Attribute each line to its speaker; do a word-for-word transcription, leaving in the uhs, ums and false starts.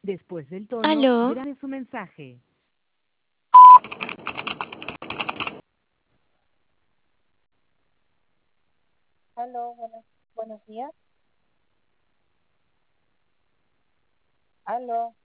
Speaker 1: Después del tono,
Speaker 2: Aló,
Speaker 1: grabe su mensaje.
Speaker 3: Aló, buenos, buenos días. Aló.